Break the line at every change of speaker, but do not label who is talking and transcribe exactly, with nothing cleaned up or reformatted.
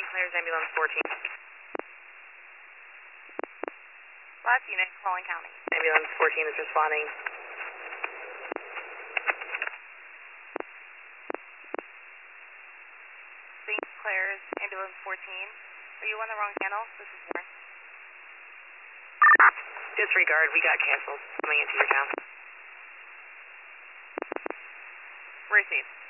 Saint Clair's ambulance fourteen. Last unit, Collin County. Ambulance fourteen is responding. Saint Clair's ambulance fourteen. Are you on the wrong channel? This is Warren. Disregard, we got canceled. Coming into your town. Received.